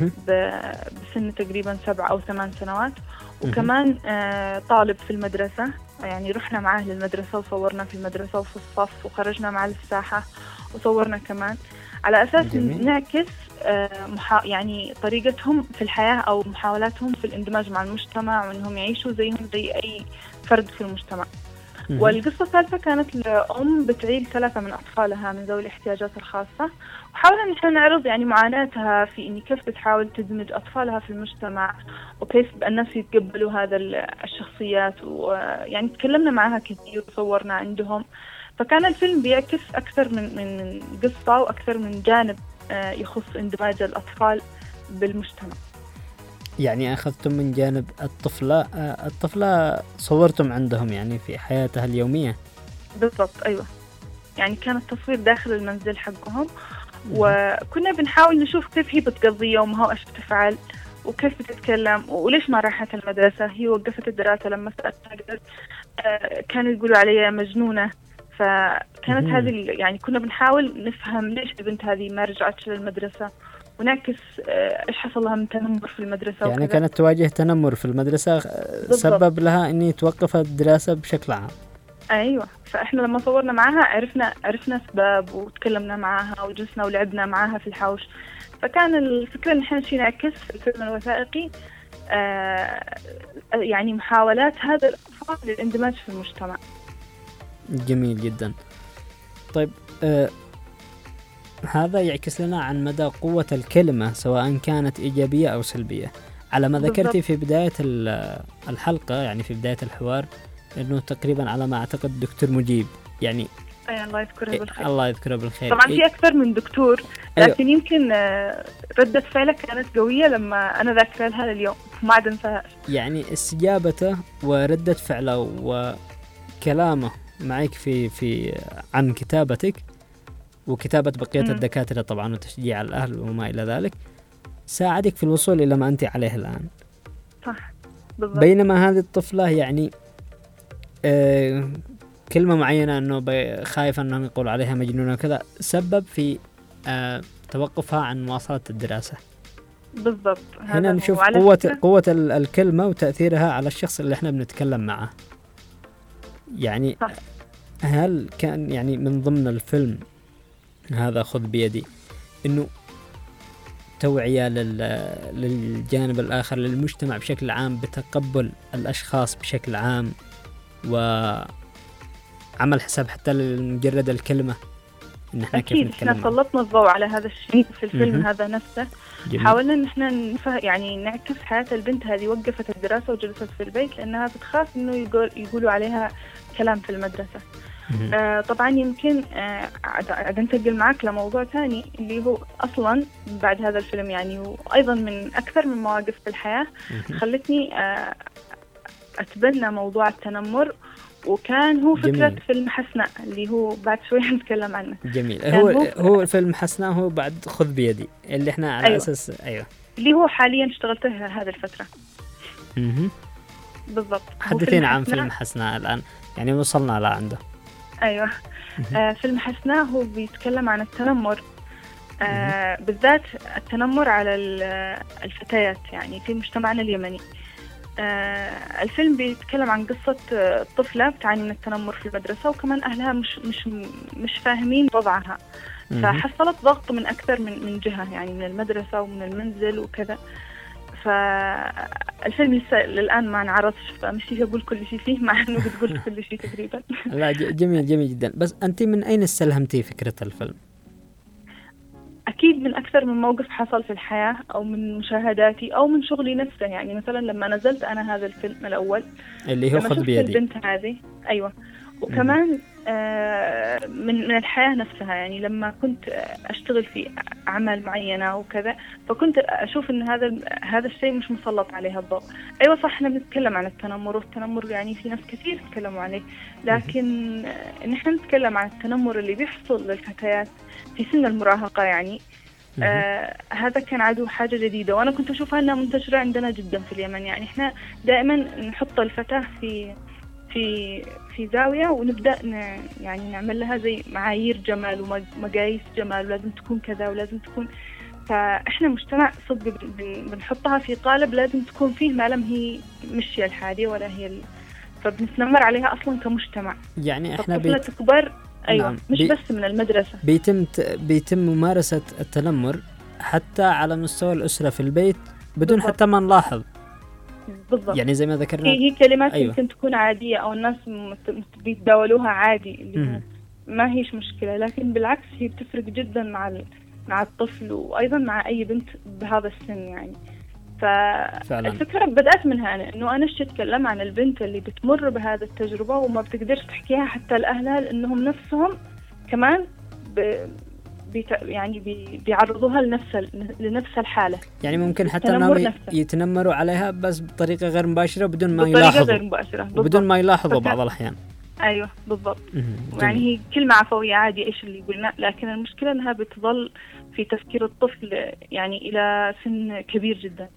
بسن تقريبا سبع أو ثمان سنوات، وكمان آه طالب في المدرسة، يعني رحنا معاه للمدرسة وصورنا في المدرسة وفي الصف، وخرجنا معاه للساحة وصورنا كمان على أساس جميل. نعكس آه محا... يعني طريقتهم في الحياة أو محاولاتهم في الاندماج مع المجتمع وأنهم يعيشوا زيهم زي أي فرد في المجتمع. والقصة الثالثة كانت لأم بتعيل ثلاثة من أطفالها من ذوي الاحتياجات الخاصة، وحاولنا أن احنا نعرض يعني معاناتها في إن كيف بتحاول تدمج أطفالها في المجتمع وكيف الناس يتقبلوا هذا الشخصيات، ويعني تكلمنا معها كثير وصورنا عندهم. فكان الفيلم بيعكس أكثر من من قصة وأكثر من جانب يخص اندماج الأطفال بالمجتمع. يعني أخذتم من جانب الطفلة الطفلة صورتم عندهم يعني في حياتها اليومية. بالضبط أيوة، يعني كان التصوير داخل المنزل حقهم، وكنا بنحاول نشوف كيف هي بتقضي يومها وإيش بتفعل وكيف بتتكلم وليش ما راحت المدرسة. هي وقفت الدراسة لما سألتها كانوا يقولوا عليها مجنونة، فكانت هذه ال- يعني كنا بنحاول نفهم ليش البنت هذه ما رجعتش للمدرسة، ونعكس آه، إيش حصل لها من تنمر في المدرسة يعني وكذا. كانت تواجه تنمر في المدرسة سبب لها إني توقف الدراسة بشكل عام. أيوة، فإحنا لما صورنا معاها عرفنا عرفنا أسباب، وتكلمنا معاها وجلسنا ولعبنا معاها في الحوش. فكان الفكرة إن إحنا شي نعكس في الفيلم الوثائقي آه يعني محاولات هذا الأطفال للاندماج في المجتمع. جميل جدا. طيب آه هذا يعكس لنا عن مدى قوة الكلمة سواء كانت إيجابية أو سلبية. على ما ذكرتي بالضبط. في بداية ال- الحلقة، يعني في بداية الحوار، إنه تقريبا على ما أعتقد دكتور مجيب، يعني أي الله يذكرها بالخير. الله يذكره بالخير. طبعا في أكثر من دكتور، أيوة. لكن يمكن آه، ردة فعله كانت قوية لما أنا ذاكرة لها اليوم ما عاد انساها. يعني استجابته وردة فعله وكلامه معك في في عن كتابتك وكتابة بقية مم. الدكاترة طبعا وتشجيع الأهل وما إلى ذلك ساعدك في الوصول إلى ما أنت عليه الآن. صح بالضبط. بينما هذه الطفلة يعني آه كلمة معينة أنه بي- خايفة أنهم يقولوا عليها مجنونة وكذا سبب في آه توقفها عن مواصلة الدراسة. بالضبط. هنا هذا نشوف هو. على قوة فكرة- قوة ال- الكلمة وتأثيرها على الشخص اللي احنا بنتكلم معه. يعني صح. هل كان يعني من ضمن الفيلم هذا خذ بيدي إنه توعية لل- للجانب الآخر للمجتمع بشكل عام بتقبل الأشخاص بشكل عام، وعمل حساب حتى لمجرد الكلمة إن احنا كيف أكيد نتكلم إحنا معه. سلطنا الضوء على هذا الشيء في الفيلم مهم. هذا نفسه. جميل. حاولنا إن إحنا نفه يعني نعكس حياة البنت هذه، وقفت الدراسة وجلست في البيت لأنها بتخاف إنه يقول يقولوا عليها كلام في المدرسة. مهم. آه طبعا يمكن آه عاد عاد انتقل معك لموضوع ثاني اللي هو أصلا بعد هذا الفيلم يعني، وأيضا من أكثر من مواقف في الحياة مهم. خلتني آه أتبنى موضوع التنمر، وكان هو فكرة جميل. فيلم حسناء اللي هو بعد شوي نتكلم عنه. جميل. كان هو هو- هو فيلم حسناه هو بعد خذ بيدي اللي احنا على أيوة. أساس أيوه. اللي هو حاليا اشتغلته هذه الفترة. مهم. بالضبط. هو حدثينا عن حسناء. فيلم حسناء الآن، يعني وصلنا لعنده. أيوة. آه فيلم حسناء هو بيتكلم عن التنمر، آه بالذات التنمر على ال- الفتيات يعني في مجتمعنا اليمني. آه الفيلم بيتكلم عن قصة آه، طفلة بتعاني من التنمر في المدرسة، وكمان أهلها مش مش مش فاهمين وضعها، مهم. فحصلت ضغط من أكثر من من جهة يعني من المدرسة ومن المنزل وكذا. فالفيلم لسه للآن ما انعرضش، فمش أقول كل شيء فيه مع إنه بتقول كل شيء تقريبا. لا ج- جميل جميل جدا. بس أنت من أين استلهمتي فكرة الفيلم؟ أكيد من أكثر من موقف حصل في الحياة، أو من مشاهداتي أو من شغلي نفسه. يعني مثلا لما نزلت أنا هذا الفيلم الأول اللي هو لما خذ شفت بيدي. البنت هذه، أيوة، وكمان آه من من الحياة نفسها. يعني لما كنت أشتغل في أعمال معينة وكذا، فكنت أشوف إن هذا هذا الشيء مش مسلط عليه الضوء. أيوة صح، إحنا بنتكلم عن التنمر، والتنمر يعني في ناس كثير تكلموا عليه، لكن آه، إن إحنا نتكلم عن التنمر اللي بيحصل للفتيات في سن المراهقة يعني آه هذا كان عدو حاجة جديدة، وأنا كنت أشوفها أنها منتشرة عندنا جدا في اليمن. يعني إحنا دائما نحط الفتاة في في في زاوية، ونبدأ ن يعني نعمل لها زي معايير جمال ومقاييس جمال، ولازم تكون كذا ولازم تكون. فإحنا مجتمع صدق بن بنحطها في قالب لازم تكون فيه، ما لم هي مش هي الحالية ولا هي ال... فبنتنمر عليها أصلا كمجتمع. يعني احنا فالطفلة بيت تكبر أيوة نعم. مش بي... بس من المدرسة، بيتم ت... بيتم ممارسة التنمر حتى على مستوى الأسرة في البيت بدون بالضبط. حتى ما نلاحظ. بالضبط. يعني زي ما ذكرنا هي هي كلمات أيوة. يمكن تكون عادية أو الناس مت- مت- بيتداولوها عادي، اللي هو مم. ما ما هيش مشكلة، لكن بالعكس هي بتفرق جدا مع ال- مع الطفل، وأيضا مع أي بنت بهذا السن يعني. فعلا. فالفكرة بدأت منها أنا، إنه أنا شي أتكلم عن البنت اللي بتمر بهذه التجربة وما بتقدرش تحكيها حتى لأهلها، لأنهم نفسهم كمان ب... بيت... يعني بي... بيعرضوها لنفس ال... لنفس الحالة. يعني ممكن حتى التنمر انهم نفسه. يتنمروا عليها بس بطريقة غير مباشرة بدون ما بطريقة غير يلاحظوا مباشرة. وبدون بالضبط. ما يلاحظوا فك- بعض الأحيان. أيوه بالضبط. مهم. يعني جميل. هي كلمة عفوية عادي إيش اللي قلنا، لكن المشكلة أنها بتظل في تفكير الطفل يعني إلى سن كبير جدا.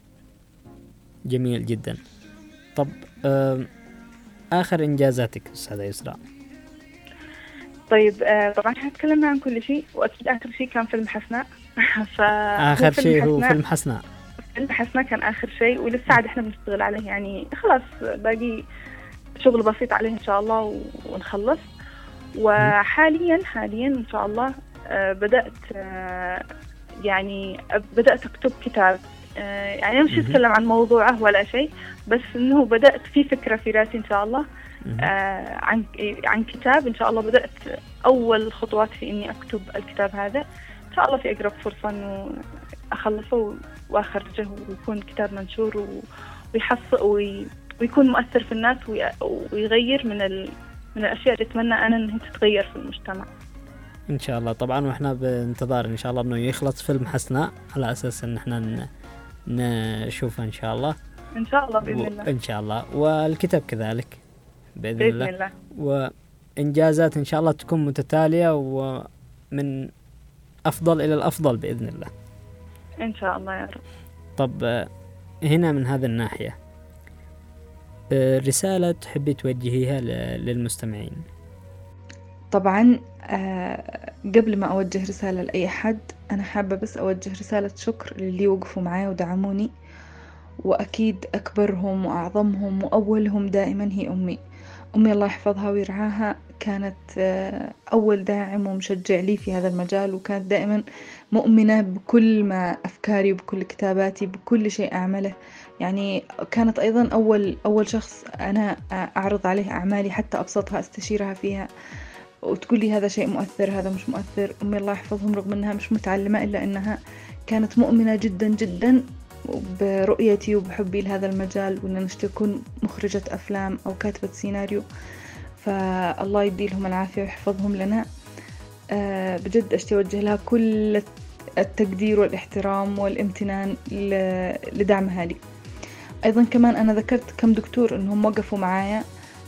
جميل جدا. طب آه، آخر إنجازاتك أستاذة يسرا؟ طيب آه طبعا احنا تكلمنا عن كل شيء، واكيد اخر شيء كان فيلم حسناء. اخر شيء هو فيلم حسناء. فيلم حسناء كان اخر شيء، ولسه عاد احنا بنشتغل عليه، يعني خلاص باقي شغل بسيط عليه ان شاء الله ونخلص. وحاليا حاليا ان شاء الله آه بدأت آه يعني بدأت اكتب كتاب، آه يعني مش اتكلم عن موضوعه ولا شيء، بس انه بدأت في فكرة في راسي ان شاء الله آه عن عن كتاب ان شاء الله. بدأت اول خطوات في اني اكتب الكتاب هذا ان شاء الله في اقرب فرصة انه اخلصه واخرجه ويكون كتاب منشور ويحصل ويكون مؤثر في الناس ويغير من ال من الاشياء اللي اتمنى انا انها تتغير في المجتمع ان شاء الله. طبعا واحنا بانتظار ان شاء الله انه يخلص فيلم حسناء على اساس ان احنا نشوفه ان شاء الله. ان شاء الله باذن الله. ان شاء الله. والكتاب كذلك باذن, بإذن الله. الله. وانجازات ان شاء الله تكون متتاليه ومن افضل الى الافضل باذن الله ان شاء الله يا رب. طب هنا من هذا الناحيه رساله تحبي توجهيها للمستمعين؟ طبعا آه قبل ما أوجه رسالة لأي حد أنا حابة بس أوجه رسالة شكر للي وقفوا معايا ودعموني، وأكيد أكبرهم وأعظمهم وأولهم دائما هي أمي. أمي الله يحفظها ويرعاها كانت آه أول داعم ومشجع لي في هذا المجال، وكانت دائما مؤمنة بكل ما أفكاري وبكل كتاباتي بكل شيء أعمله. يعني كانت أيضا أول أول شخص أنا أعرض عليه أعمالي حتى أبسطها أستشيرها فيها وتقول لي هذا شيء مؤثر هذا مش مؤثر. أمي الله يحفظهم رغم أنها مش متعلمة إلا أنها كانت مؤمنة جدا جدا برؤيتي وبحبي لهذا المجال، وأن نشتي أكون مخرجة أفلام أو كاتبة سيناريو. فالله يدي لهم العافية ويحفظهم لنا. أه بجد أشتي أوجه لها كل التقدير والاحترام والامتنان لدعمها لي. أيضا كمان أنا ذكرت كم دكتور أنهم وقفوا معايا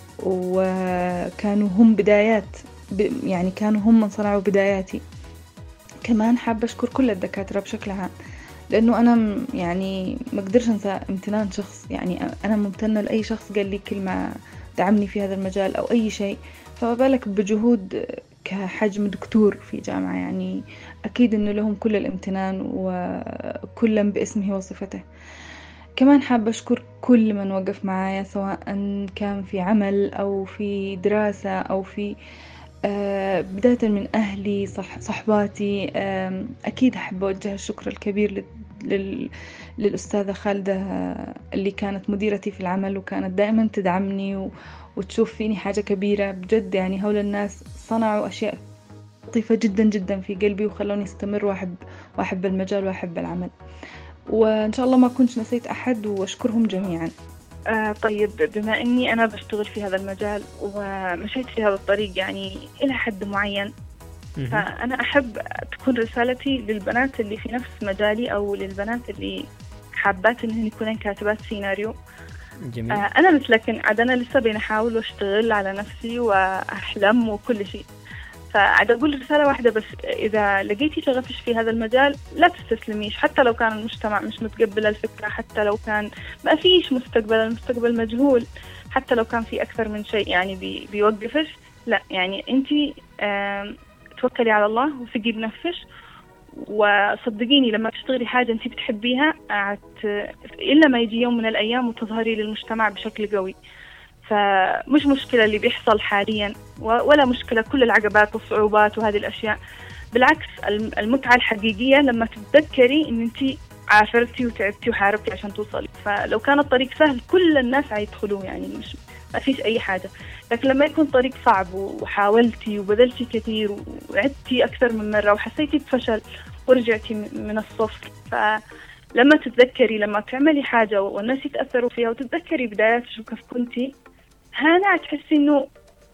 وكانوا هم بدايات، يعني كانوا هم من صنعوا بداياتي. كمان حابة أشكر كل الدكاترة بشكل عام، لأنه أنا يعني ما أقدرش أنسى امتنان شخص، يعني أنا ممتنة لأي شخص قال لي كلمة دعمني في هذا المجال أو أي شيء، فما بالك بجهود كحجم دكتور في جامعة. يعني أكيد أنه لهم كل الامتنان وكل باسمه وصفته. كمان حابة أشكر كل من وقف معايا سواء كان في عمل أو في دراسة أو في آه بداية من أهلي صح صحباتي. آه أكيد أحب أوجه الشكر الكبير لل للأستاذة خالدة اللي كانت مديرتي في العمل وكانت دائما تدعمني و... وتشوف فيني حاجة كبيرة بجد. يعني هؤلاء الناس صنعوا أشياء لطيفة جدا جدا في قلبي وخلوني استمر وأحب وأحب المجال وأحب العمل. وإن شاء الله ما كنت نسيت أحد وأشكرهم جميعا. آه طيب، بما أني أنا بشتغل في هذا المجال ومشيت في هذا الطريق يعني إلى حد معين، فأنا أحب تكون رسالتي للبنات اللي في نفس مجالي أو للبنات اللي حابات إنهن يكونن كاتبات سيناريو. جميل. آه أنا مثلكن عاد أنا لسه بين أحاول وأشتغل على نفسي وأحلم وكل شيء. فعاد أقول رسالة واحدة بس، إذا لقيتي شغفش في هذا المجال لا تستسلميش، حتى لو كان المجتمع مش متقبل الفكرة، حتى لو كان ما فيش مستقبل، المستقبل مجهول، حتى لو كان في أكثر من شيء يعني بي بيوقفش، لا يعني أنتي توكلي على الله وثقي بنفسك. وصدقيني لما تشتغلي حاجة أنتي بتحبيها إلا ما يجي يوم من الأيام وتظهري للمجتمع بشكل قوي. فمش مشكلة اللي بيحصل حاليا ولا مشكلة كل العقبات والصعوبات وهذه الأشياء، بالعكس المتعة الحقيقية لما تتذكري إن أنتي عافرتي وتعبتي وحاربتي عشان توصلي. فلو كان الطريق سهل كل الناس هيدخلوه، يعني مش ما فيش أي حاجة. لكن لما يكون طريق صعب وحاولتي وبذلتي كثير وعدتي أكثر من مرة وحسيتي بفشل ورجعتي من الصفر، فلما تتذكري لما تعملي حاجة والناس يتأثروا فيها وتتذكري بداياتك وكيف كنتي، هنا تحسي إنه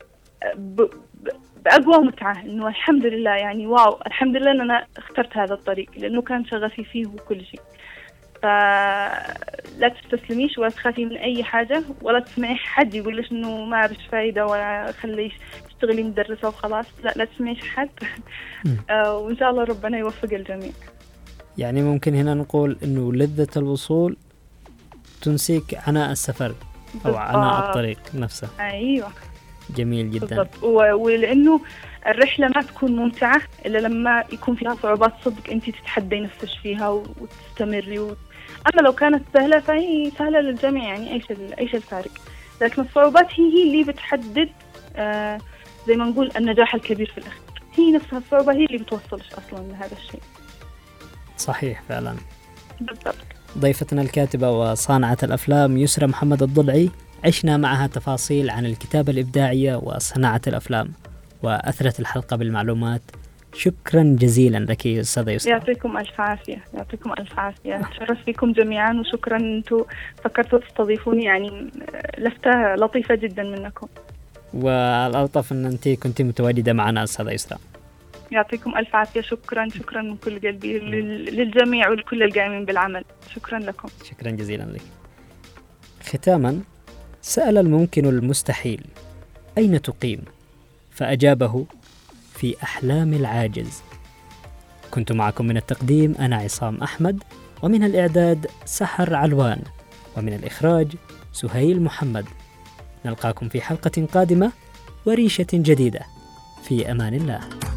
بأقوى متعة، إنه الحمد لله يعني واو الحمد لله إن أنا اخترت هذا الطريق لأنه كان شغفي فيه وكل شيء. فلا تستسلميش ولا تخافي من أي حاجة ولا تسمعي حد يقولش إنه ما عرفش فايدة ولا خليش تشتغلي مدرسة وخلاص. لا لا تسمعيش حد. آه وإن شاء الله ربنا يوفق الجميع. يعني ممكن هنا نقول إنه لذة الوصول تنسيك عناء السفر أو عناء الطريق نفسه. أيوة. جميل جدا. بالضبط. ولأنه الرحلة ما تكون ممتعة إلا لما يكون فيها صعوبات صدق أنت تتحدي نفسك فيها وتستمري و... أما لو كانت سهلة فهي سهلة للجميع، يعني إيش إيش الفارق؟ لكن الصعوبات هي هي اللي بتحدد آه زي ما نقول النجاح الكبير في الأخير. هي نفسها الصعوبة هي اللي بتوصلش أصلا لهذا الشيء. صحيح فعلا. بالضبط. ضيفتنا الكاتبة وصانعة الأفلام يسرى محمد الضلعي، عشنا معها تفاصيل عن الكتابة الإبداعية وصناعة الأفلام، وأثرت الحلقة بالمعلومات. شكرا جزيلا لك يا أستاذة يسرى. يعطيكم ألف عافية. يعطيكم ألف عافية. تشرفت بكم جميعا، وشكرا أنتم فكرتوا تستضيفوني، يعني لفتة لطيفة جدا منكم. والألطف أن أنت كنت متواجدة معنا أستاذة يسرى. يعطيكم ألف عافية. شكرا شكرا من كل قلبي للجميع ولكل القائمين بالعمل. شكرا لكم. شكرا جزيلا لك. ختاما، سأل الممكن المستحيل: أين تقيم؟ فأجابه: في أحلام العاجز. كنت معكم من التقديم أنا عصام أحمد، ومن الإعداد سحر علوان، ومن الإخراج سهيل محمد. نلقاكم في حلقة قادمة وريشة جديدة. في أمان الله.